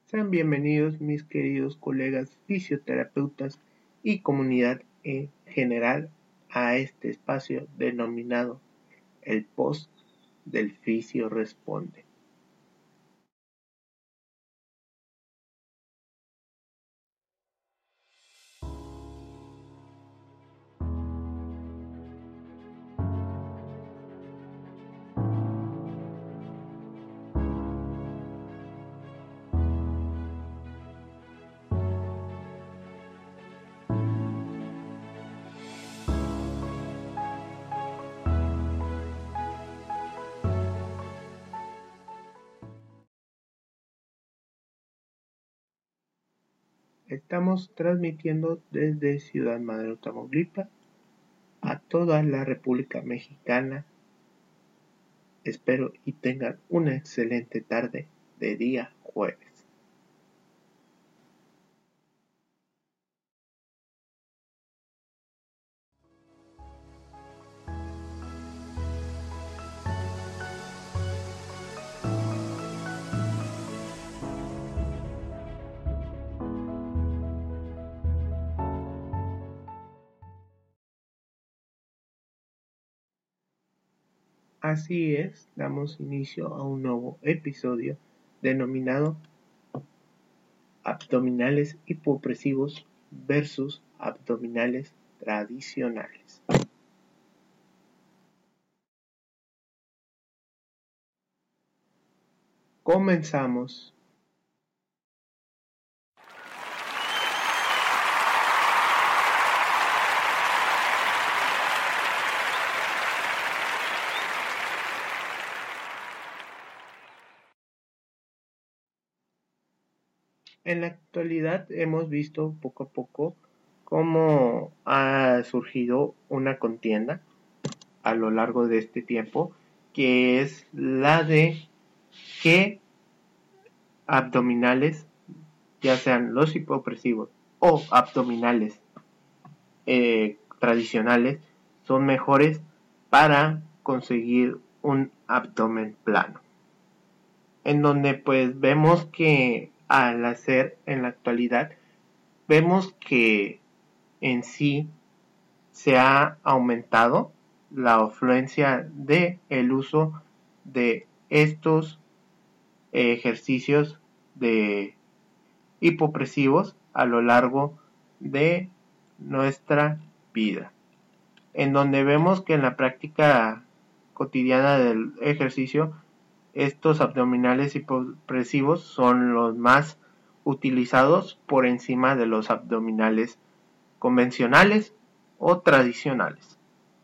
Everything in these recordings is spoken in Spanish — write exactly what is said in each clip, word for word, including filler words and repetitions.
Sean bienvenidos mis queridos colegas fisioterapeutas y comunidad en general a este espacio denominado el post del Fisio Responde. Estamos transmitiendo desde Ciudad Madero, Tamaulipas, a toda la República Mexicana. Espero y tengan una excelente tarde de día jueves. Así es, damos inicio a un nuevo episodio denominado abdominales hipopresivos versus abdominales tradicionales. Comenzamos. En la actualidad hemos visto poco a poco cómo ha surgido una contienda a lo largo de este tiempo, que es la de qué abdominales, ya sean los hipopresivos o abdominales eh, tradicionales, son mejores para conseguir un abdomen plano. En donde pues vemos que al hacer en la actualidad, vemos que en sí se ha aumentado la afluencia de el uso de estos ejercicios de hipopresivos a lo largo de nuestra vida, en donde vemos que en la práctica cotidiana del ejercicio estos abdominales hipopresivos son los más utilizados por encima de los abdominales convencionales o tradicionales.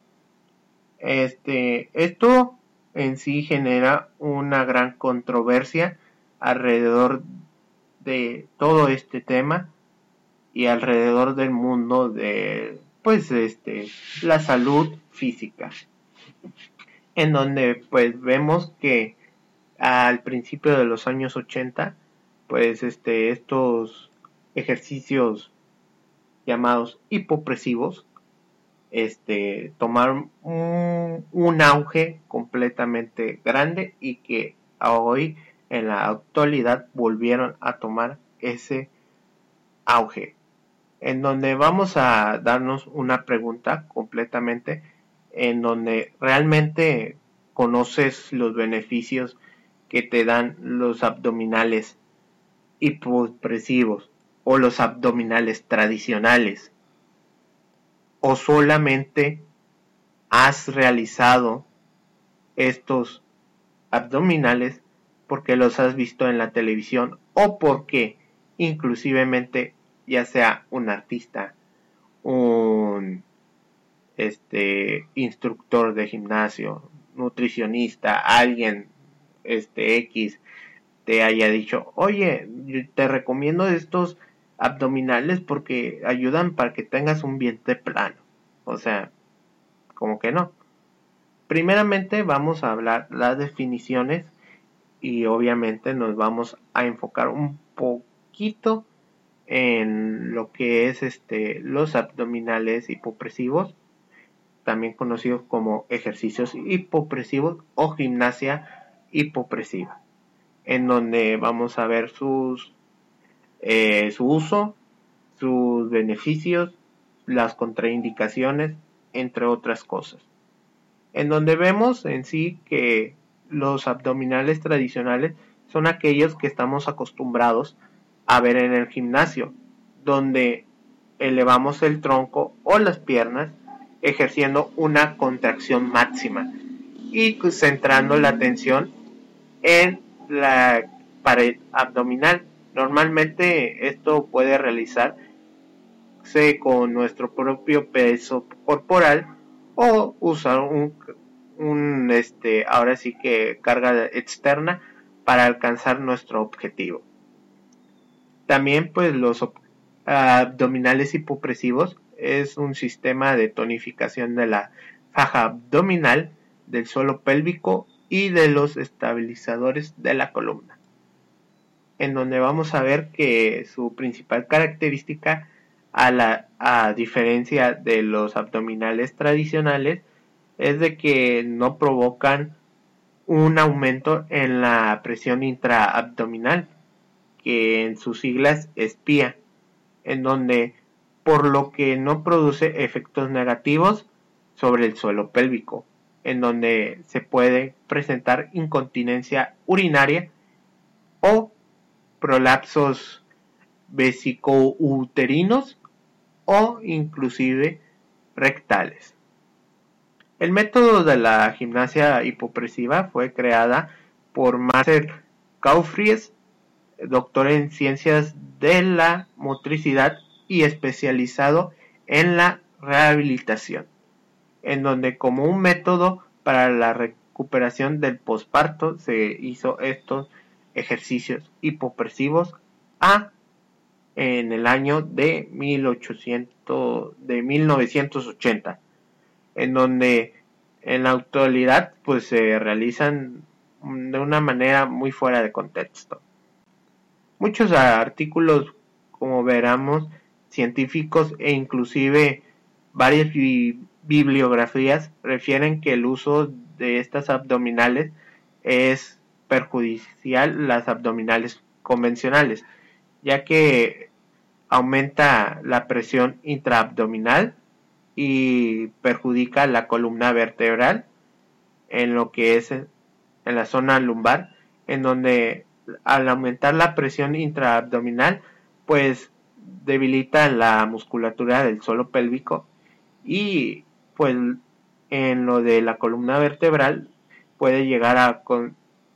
Este, esto en sí genera una gran controversia alrededor de todo este tema y alrededor del mundo de pues este la salud física, en donde pues vemos que al principio de los años ochenta pues este estos ejercicios llamados hipopresivos este tomaron un, un auge completamente grande y que hoy en la actualidad volvieron a tomar ese auge, en donde vamos a darnos una pregunta completamente en donde realmente conoces los beneficios que te dan los abdominales hipopresivos o los abdominales tradicionales, o solamente has realizado estos abdominales porque los has visto en la televisión o porque inclusivemente ya sea un artista, un este instructor de gimnasio, nutricionista, alguien este X te haya dicho, oye, te recomiendo estos abdominales porque ayudan para que tengas un vientre plano. O sea, como que no. Primeramente vamos a hablar las definiciones y obviamente nos vamos a enfocar un poquito en lo que es este los abdominales hipopresivos, también conocidos como ejercicios hipopresivos o gimnasia hipopresiva, en donde vamos a ver sus eh, su uso, sus beneficios, las contraindicaciones, entre otras cosas. En donde vemos en sí que los abdominales tradicionales son aquellos que estamos acostumbrados a ver en el gimnasio, donde elevamos el tronco o las piernas ejerciendo una contracción máxima y centrando la atención en la pared abdominal. Normalmente esto puede realizarse con nuestro propio peso corporal o usar un, un este ahora sí que carga externa para alcanzar nuestro objetivo. También pues los abdominales hipopresivos es un sistema de tonificación de la faja abdominal, del suelo pélvico y de los estabilizadores de la columna, en donde vamos a ver que su principal característica, a, la, a diferencia de los abdominales tradicionales, es de que no provocan un aumento en la presión intraabdominal, que en sus siglas es P I A, en donde por lo que no produce efectos negativos sobre el suelo pélvico, en donde se puede presentar incontinencia urinaria o prolapsos vesicouterinos o inclusive rectales. El método de la gimnasia hipopresiva fue creada por Marcel Cauffries, doctor en ciencias de la motricidad y especializado en la rehabilitación, en donde como un método para la recuperación del posparto se hizo estos ejercicios hipopresivos a en el año de mil ochocientos de mil novecientos ochenta, en donde en la actualidad pues se realizan de una manera muy fuera de contexto. Muchos artículos, como veremos, científicos e inclusive varias bi- bibliografías refieren que el uso de estas abdominales es perjudicial las abdominales convencionales, ya que aumenta la presión intraabdominal y perjudica la columna vertebral en lo que es en la zona lumbar, en donde al aumentar la presión intraabdominal pues debilita la musculatura del suelo pélvico y pues en lo de la columna vertebral puede llegar a, con,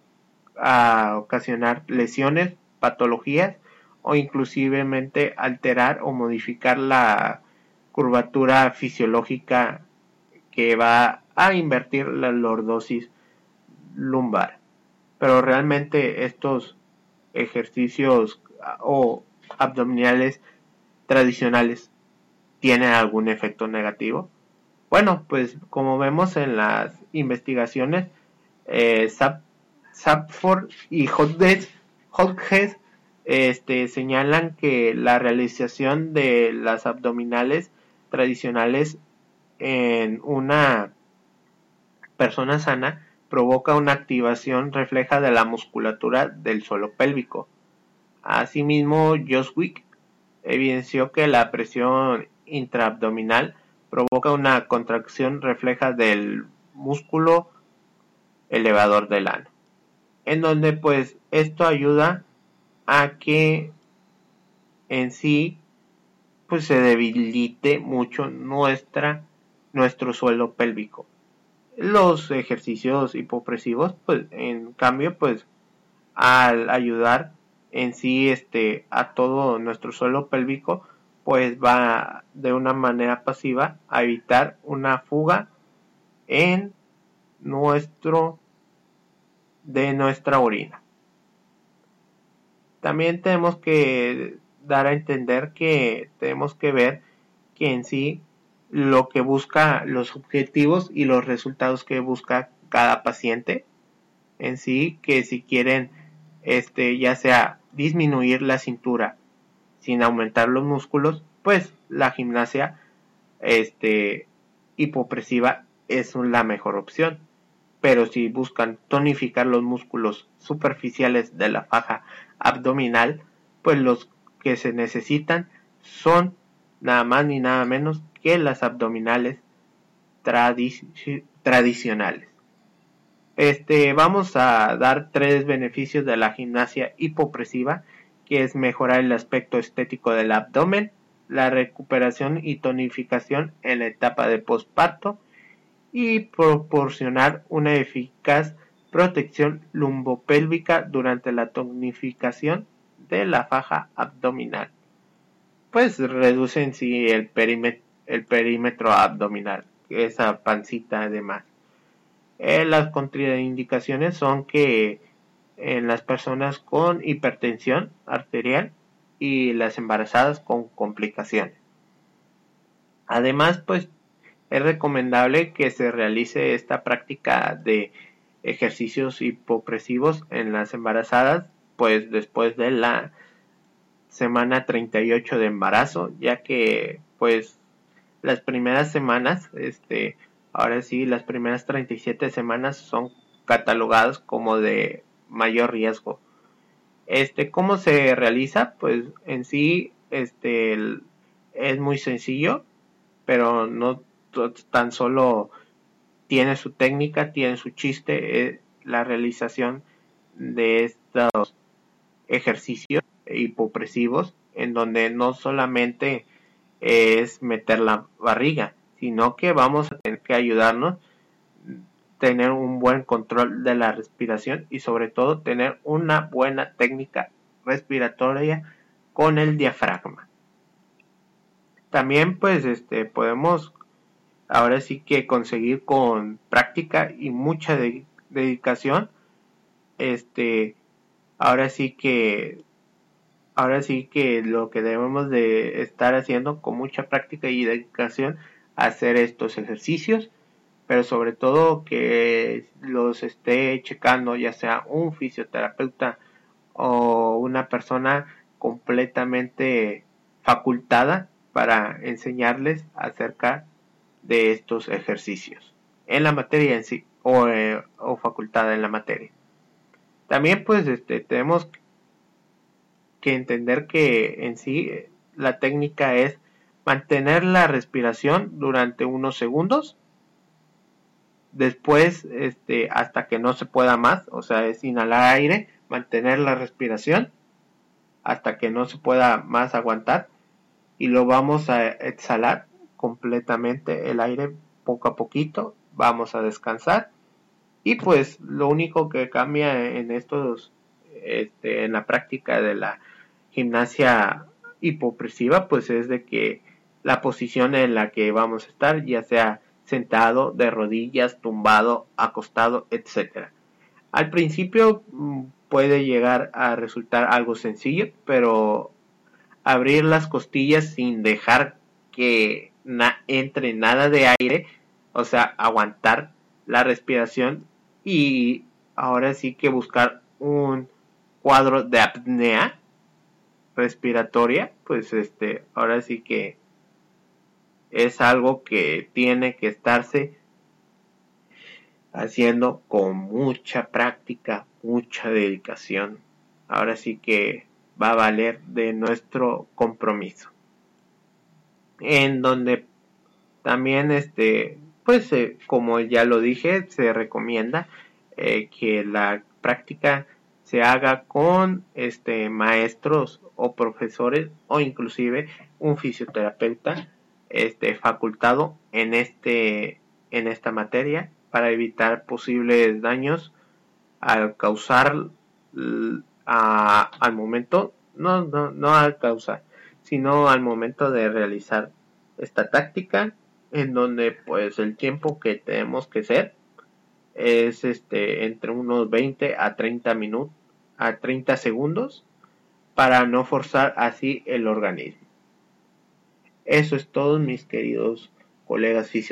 a ocasionar lesiones, patologías o inclusivemente alterar o modificar la curvatura fisiológica que va a invertir la lordosis lumbar. Pero realmente estos ejercicios o abdominales tradicionales tienen algún efecto negativo. Bueno, pues como vemos en las investigaciones, eh, Sapford y Hodges, Hodges este, señalan que la realización de las abdominales tradicionales en una persona sana provoca una activación refleja de la musculatura del suelo pélvico. Asimismo, Joswick evidenció que la presión intraabdominal provoca una contracción refleja del músculo elevador del ano, en donde pues esto ayuda a que en sí pues se debilite mucho nuestra nuestro suelo pélvico. Los ejercicios hipopresivos pues en cambio pues al ayudar en sí este a todo nuestro suelo pélvico pues va de una manera pasiva a evitar una fuga en nuestro de nuestra orina. También tenemos que dar a entender que tenemos que ver que en sí lo que busca, los objetivos y los resultados que busca cada paciente en sí, que si quieren este ya sea disminuir la cintura sin aumentar los músculos, pues la gimnasia este hipopresiva es la mejor opción. Pero si buscan tonificar los músculos superficiales de la faja abdominal, pues los que se necesitan son nada más ni nada menos que las abdominales tradi- tradicionales. Este, vamos a dar tres beneficios de la gimnasia hipopresiva, que es mejorar el aspecto estético del abdomen, la recuperación y tonificación en la etapa de posparto y proporcionar una eficaz protección lumbopélvica durante la tonificación de la faja abdominal. Pues reduce en sí el perímetro, el perímetro abdominal, esa pancita además. Eh, las contraindicaciones son que en las personas con hipertensión arterial y las embarazadas con complicaciones. Además, pues es recomendable que se realice esta práctica de ejercicios hipopresivos en las embarazadas, pues después de la semana treinta y ocho de embarazo, ya que pues las primeras semanas, este, ahora sí, las primeras treinta y siete semanas son catalogadas como de mayor riesgo. Este, ¿cómo se realiza? Pues en sí, este, el, es muy sencillo, pero no tan solo tiene su técnica, tiene su chiste, eh, la realización de estos ejercicios hipopresivos, en donde no solamente es meter la barriga, sino que vamos a tener que ayudarnos tener un buen control de la respiración y sobre todo tener una buena técnica respiratoria con el diafragma. También pues este podemos ahora sí que conseguir con práctica y mucha de, dedicación, este ahora sí que ahora sí que lo que debemos de estar haciendo con mucha práctica y dedicación, hacer estos ejercicios, pero sobre todo que los esté checando ya sea un fisioterapeuta o una persona completamente facultada para enseñarles acerca de estos ejercicios en la materia en sí o, eh, o facultada en la materia. También pues este tenemos que entender que en sí la técnica es mantener la respiración durante unos segundos, después este hasta que no se pueda más, o sea, es inhalar aire, mantener la respiración hasta que no se pueda más aguantar y lo vamos a exhalar completamente el aire poco a poquito, vamos a descansar y pues lo único que cambia en estos este, en la práctica de la gimnasia hipopresiva pues es de que la posición en la que vamos a estar, ya sea sentado, de rodillas, tumbado, acostado, etcétera. Al principio puede llegar a resultar algo sencillo, pero abrir las costillas sin dejar que na- entre nada de aire, o sea, aguantar la respiración y ahora sí que buscar un cuadro de apnea respiratoria, pues este, ahora sí que es algo que tiene que estarse haciendo con mucha práctica, mucha dedicación. Ahora sí que va a valer de nuestro compromiso. En donde también este, pues eh, como ya lo dije, se recomienda eh, que la práctica se haga con este maestros o profesores o inclusive un fisioterapeuta este facultado en este en esta materia para evitar posibles daños al causar a, al momento no no no al causar sino al momento de realizar esta táctica, en donde pues el tiempo que tenemos que hacer es este entre unos veinte a treinta minutos a treinta segundos para no forzar así el organismo. Eso es todo, mis queridos colegas fisioterapistas.